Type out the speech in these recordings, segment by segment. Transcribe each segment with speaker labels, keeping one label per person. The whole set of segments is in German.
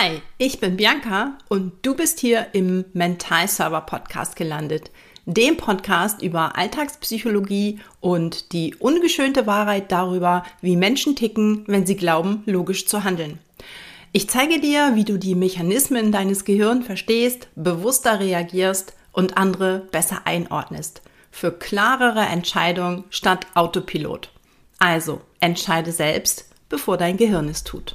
Speaker 1: Hi, ich bin Bianca und du bist hier im Mental Server Podcast gelandet, dem Podcast über Alltagspsychologie und die ungeschönte Wahrheit darüber, wie Menschen ticken, wenn sie glauben, logisch zu handeln. Ich zeige dir, wie du die Mechanismen deines Gehirns verstehst, bewusster reagierst und andere besser einordnest. Für klarere Entscheidungen statt Autopilot. Also, entscheide selbst, bevor dein Gehirn es tut.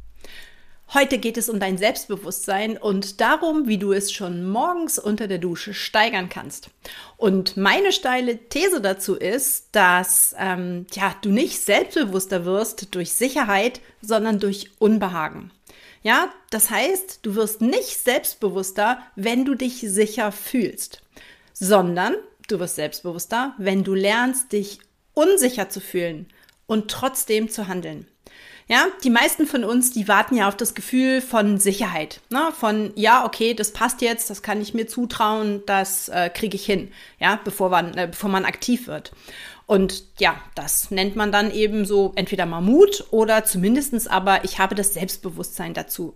Speaker 1: Heute geht es um dein Selbstbewusstsein und darum, wie du es schon morgens unter der Dusche steigern kannst. Und meine steile These dazu ist, dass du nicht selbstbewusster wirst durch Sicherheit, sondern durch Unbehagen. Ja, das heißt, du wirst nicht selbstbewusster, wenn du dich sicher fühlst, sondern du wirst selbstbewusster, wenn du lernst, dich unsicher zu fühlen und trotzdem zu handeln. Ja, die meisten von uns, die warten ja auf das Gefühl von Sicherheit, ne? Von, ja, okay, das passt jetzt, das kann ich mir zutrauen, das kriege ich hin, ja, bevor man aktiv wird. Und ja, das nennt man dann eben so entweder mal Mut oder zumindestens aber, ich habe das Selbstbewusstsein dazu.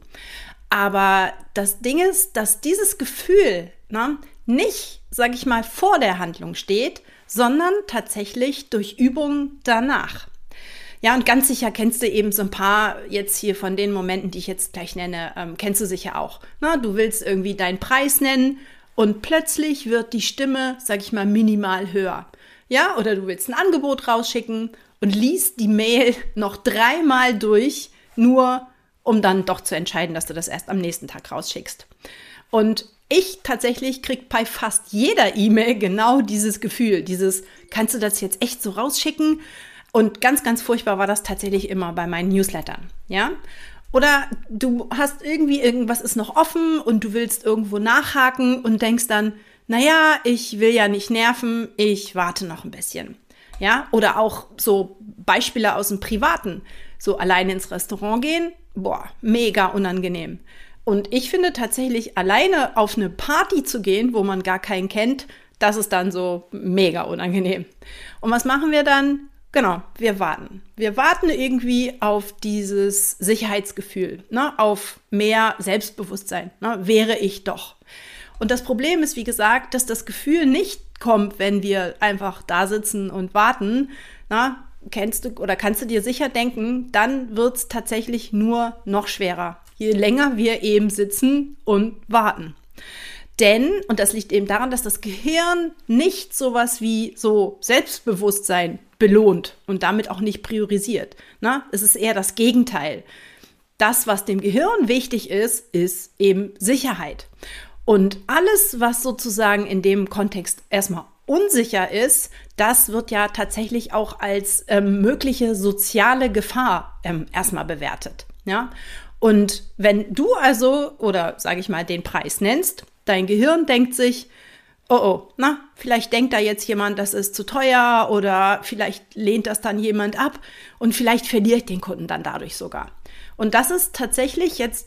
Speaker 1: Aber das Ding ist, dass dieses Gefühl nicht, sage ich mal, vor der Handlung steht, sondern tatsächlich durch Übung danach. Ja, und ganz sicher kennst du eben so ein paar jetzt hier von den Momenten, die ich jetzt gleich nenne, kennst du sicher auch. Na, du willst irgendwie deinen Preis nennen und plötzlich wird die Stimme, sag ich mal, minimal höher. Ja, oder du willst ein Angebot rausschicken und liest die Mail noch 3-mal durch, nur um dann doch zu entscheiden, dass du das erst am nächsten Tag rausschickst. Und ich tatsächlich kriege bei fast jeder E-Mail genau dieses Gefühl, kannst du das jetzt echt so rausschicken? Und ganz, ganz furchtbar war das tatsächlich immer bei meinen Newslettern, ja? Oder du hast irgendwas ist noch offen und du willst irgendwo nachhaken und denkst dann, naja, ich will ja nicht nerven, ich warte noch ein bisschen, ja? Oder auch so Beispiele aus dem Privaten, so alleine ins Restaurant gehen, mega unangenehm. Und ich finde tatsächlich, alleine auf eine Party zu gehen, wo man gar keinen kennt, das ist dann so mega unangenehm. Und was machen wir dann? Genau, wir warten. Wir warten irgendwie auf dieses Sicherheitsgefühl, auf mehr Selbstbewusstsein, wäre ich doch. Und das Problem ist, wie gesagt, dass das Gefühl nicht kommt, wenn wir einfach da sitzen und warten. Kannst du dir sicher denken, dann wird es tatsächlich nur noch schwerer, je länger wir eben sitzen und warten. Denn, und das liegt eben daran, dass das Gehirn nicht sowas wie so Selbstbewusstsein belohnt und damit auch nicht priorisiert. Es ist eher das Gegenteil. Das, was dem Gehirn wichtig ist, ist eben Sicherheit. Und alles, was sozusagen in dem Kontext erstmal unsicher ist, das wird ja tatsächlich auch als mögliche soziale Gefahr erstmal bewertet. Ja? Und wenn du also, oder sage ich mal, den Preis nennst, dein Gehirn denkt sich, vielleicht denkt da jetzt jemand, das ist zu teuer oder vielleicht lehnt das dann jemand ab und vielleicht verliere ich den Kunden dann dadurch sogar. Und das ist tatsächlich jetzt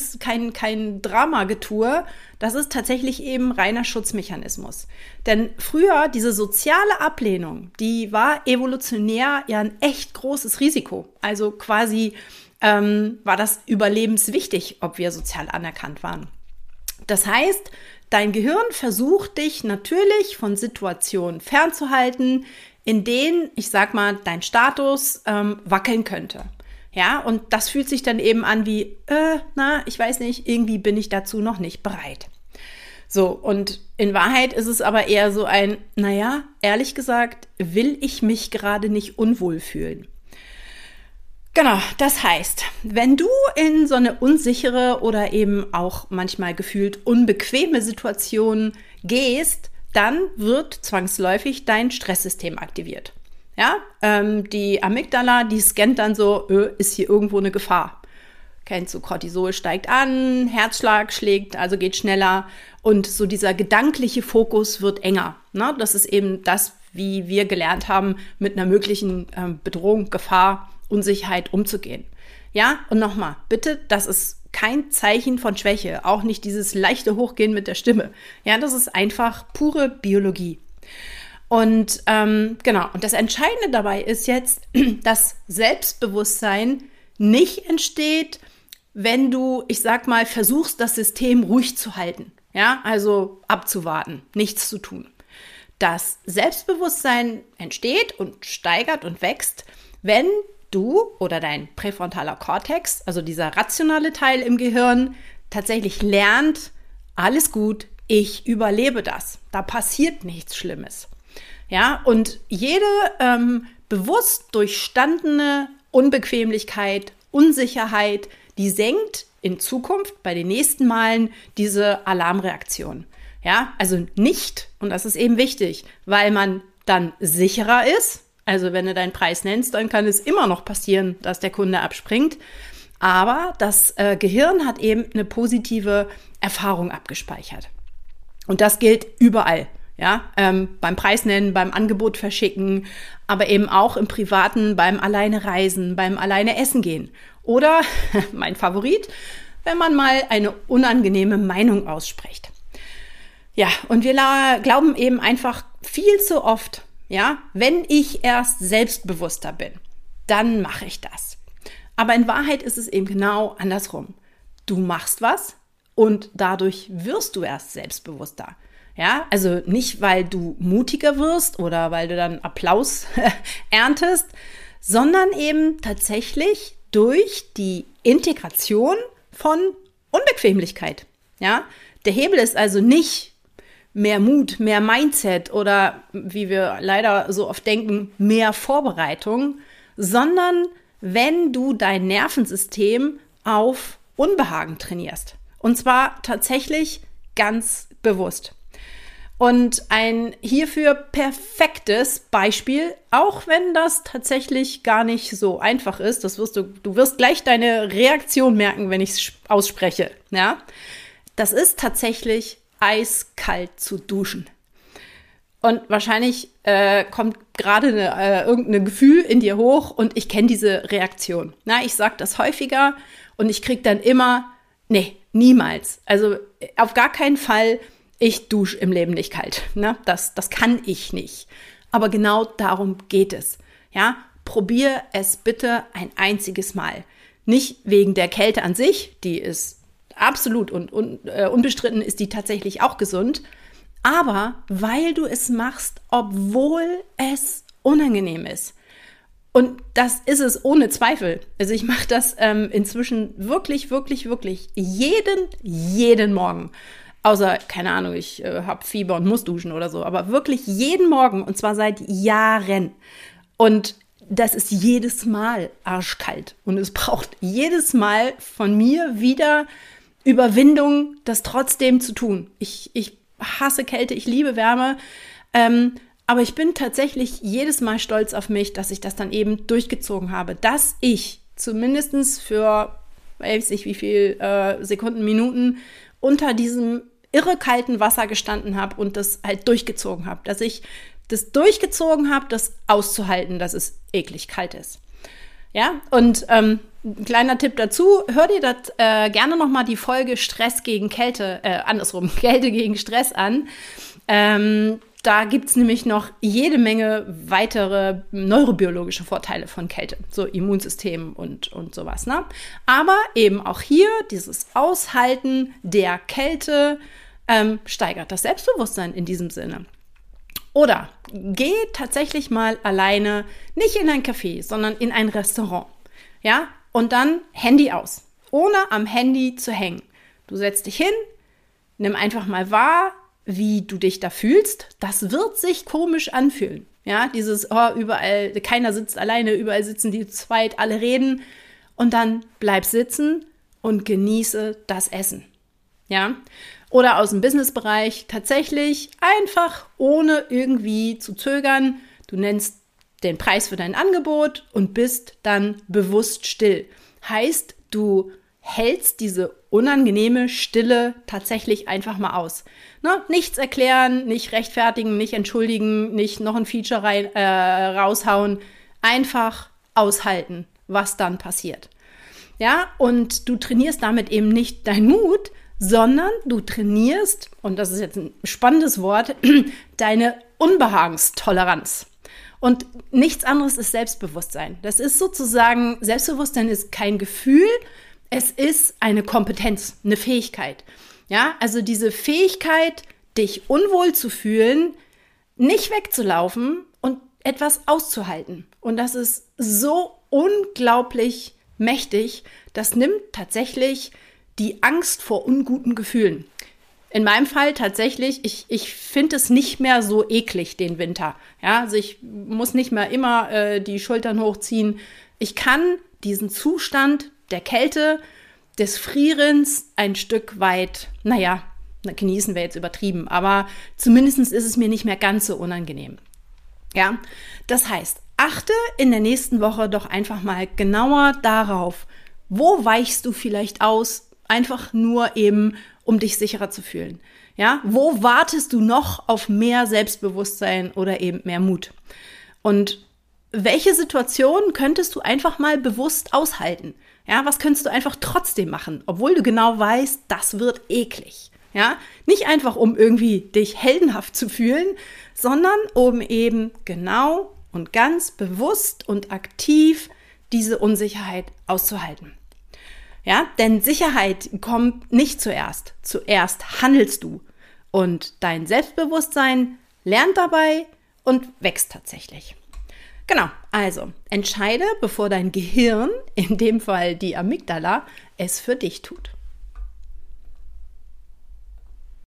Speaker 1: kein Dramagetue, das ist tatsächlich eben reiner Schutzmechanismus. Denn früher, diese soziale Ablehnung, die war evolutionär ja ein echt großes Risiko. Also quasi war das überlebenswichtig, ob wir sozial anerkannt waren. Das heißt, dein Gehirn versucht dich natürlich von Situationen fernzuhalten, in denen, ich sag mal, dein Status wackeln könnte. Ja, und das fühlt sich dann eben an wie, ich weiß nicht, irgendwie bin ich dazu noch nicht bereit. So, und in Wahrheit ist es aber eher so ein, ehrlich gesagt, will ich mich gerade nicht unwohl fühlen. Genau, das heißt, wenn du in so eine unsichere oder eben auch manchmal gefühlt unbequeme Situation gehst, dann wird zwangsläufig dein Stresssystem aktiviert. Ja, die Amygdala, die scannt dann so, ist hier irgendwo eine Gefahr. Kennst du, Cortisol steigt an, Herzschlag schlägt, also geht schneller und so dieser gedankliche Fokus wird enger. Das ist eben das, wie wir gelernt haben, mit einer möglichen Bedrohung, Gefahr, Unsicherheit umzugehen. Ja, und nochmal, bitte, das ist kein Zeichen von Schwäche, auch nicht dieses leichte Hochgehen mit der Stimme. Ja, das ist einfach pure Biologie. Und und das Entscheidende dabei ist jetzt, dass Selbstbewusstsein nicht entsteht, wenn du, ich sag mal, versuchst, das System ruhig zu halten. Ja, also abzuwarten, nichts zu tun. Das Selbstbewusstsein entsteht und steigert und wächst, wenn du oder dein präfrontaler Kortex, also dieser rationale Teil im Gehirn, tatsächlich lernt, alles gut, ich überlebe das. Da passiert nichts Schlimmes. Ja, und jede bewusst durchstandene Unbequemlichkeit, Unsicherheit, die senkt in Zukunft bei den nächsten Malen diese Alarmreaktion. Ja, also nicht, und das ist eben wichtig, weil man dann sicherer ist. Also wenn du deinen Preis nennst, dann kann es immer noch passieren, dass der Kunde abspringt. Aber das Gehirn hat eben eine positive Erfahrung abgespeichert. Und das gilt überall. Ja, beim Preis nennen, beim Angebot verschicken, aber eben auch im Privaten, beim Alleine reisen, beim Alleine essen gehen. Oder, mein Favorit, wenn man mal eine unangenehme Meinung ausspricht. Ja, und wir glauben eben einfach viel zu oft, ja, wenn ich erst selbstbewusster bin, dann mache ich das. Aber in Wahrheit ist es eben genau andersrum. Du machst was und dadurch wirst du erst selbstbewusster. Ja, also nicht, weil du mutiger wirst oder weil du dann Applaus erntest, sondern eben tatsächlich durch die Integration von Unbequemlichkeit. Ja, der Hebel ist also nicht mehr Mut, mehr Mindset oder, wie wir leider so oft denken, mehr Vorbereitung, sondern wenn du dein Nervensystem auf Unbehagen trainierst. Und zwar tatsächlich ganz bewusst. Und ein hierfür perfektes Beispiel, auch wenn das tatsächlich gar nicht so einfach ist, du wirst gleich deine Reaktion merken, wenn ich es ausspreche. Ja? Das ist tatsächlich eiskalt zu duschen. Und wahrscheinlich kommt gerade irgendein Gefühl in dir hoch und ich kenne diese Reaktion. Na, ich sage das häufiger und ich kriege dann immer, nee, niemals. Also auf gar keinen Fall, ich dusche im Leben nicht kalt. Ne? Das kann ich nicht. Aber genau darum geht es. Ja? Probier es bitte ein einziges Mal. Nicht wegen der Kälte an sich, die ist absolut und unbestritten ist die tatsächlich auch gesund, aber weil du es machst, obwohl es unangenehm ist. Und das ist es ohne Zweifel. Also ich mache das inzwischen wirklich, wirklich, wirklich jeden Morgen. Außer, keine Ahnung, ich habe Fieber und muss duschen oder so. Aber wirklich jeden Morgen und zwar seit Jahren. Und das ist jedes Mal arschkalt. Und es braucht jedes Mal von mir wieder Überwindung, das trotzdem zu tun. Ich hasse Kälte, ich liebe Wärme. Aber ich bin tatsächlich jedes Mal stolz auf mich, dass ich das dann eben durchgezogen habe. Dass ich zumindest für, weiß ich wie viel Sekunden, Minuten unter diesem irre kalten Wasser gestanden habe und das halt durchgezogen habe. Dass ich das durchgezogen habe, das auszuhalten, dass es eklig kalt ist. Ja, und ein kleiner Tipp dazu, hör dir das gerne nochmal die Folge Stress gegen Kälte, Kälte gegen Stress an. Da gibt's nämlich noch jede Menge weitere neurobiologische Vorteile von Kälte, so Immunsystem und sowas. Ne? Aber eben auch hier dieses Aushalten der Kälte steigert das Selbstbewusstsein in diesem Sinne. Oder geh tatsächlich mal alleine, nicht in ein Café, sondern in ein Restaurant. Ja, und dann Handy aus, ohne am Handy zu hängen. Du setzt dich hin, nimm einfach mal wahr, wie du dich da fühlst. Das wird sich komisch anfühlen. Ja, dieses, überall, keiner sitzt alleine, überall sitzen die zu zweit, alle reden. Und dann bleib sitzen und genieße das Essen. Ja, oder aus dem Businessbereich tatsächlich einfach ohne irgendwie zu zögern. Du nennst den Preis für dein Angebot und bist dann bewusst still. Heißt, du hältst diese unangenehme Stille tatsächlich einfach mal aus. Ne? Nichts erklären, nicht rechtfertigen, nicht entschuldigen, nicht noch ein Feature raushauen. Einfach aushalten, was dann passiert. Ja, und du trainierst damit eben nicht deinen Mut, sondern du trainierst, und das ist jetzt ein spannendes Wort, deine Unbehagenstoleranz. Und nichts anderes ist Selbstbewusstsein. Das ist sozusagen, Selbstbewusstsein ist kein Gefühl, Es ist eine Kompetenz, eine Fähigkeit. Ja, also diese Fähigkeit, dich unwohl zu fühlen, nicht wegzulaufen und etwas auszuhalten. Und das ist so unglaublich mächtig. Das nimmt tatsächlich die Angst vor unguten Gefühlen. In meinem Fall tatsächlich, ich finde es nicht mehr so eklig, den Winter. Ja, also ich muss nicht mehr immer die Schultern hochziehen. Ich kann diesen Zustand der Kälte, des Frierens ein Stück weit, genießen wäre jetzt übertrieben, aber zumindest ist es mir nicht mehr ganz so unangenehm. Ja, das heißt, achte in der nächsten Woche doch einfach mal genauer darauf, wo weichst du vielleicht aus, einfach nur eben, um dich sicherer zu fühlen. Ja, wo wartest du noch auf mehr Selbstbewusstsein oder eben mehr Mut? Und welche Situationen könntest du einfach mal bewusst aushalten? Ja, was könntest du einfach trotzdem machen, obwohl du genau weißt, das wird eklig? Ja, nicht einfach, um irgendwie dich heldenhaft zu fühlen, sondern um eben genau und ganz bewusst und aktiv diese Unsicherheit auszuhalten. Ja, denn Sicherheit kommt nicht zuerst. Zuerst handelst du und dein Selbstbewusstsein lernt dabei und wächst tatsächlich. Genau, also entscheide, bevor dein Gehirn, in dem Fall die Amygdala, es für dich tut.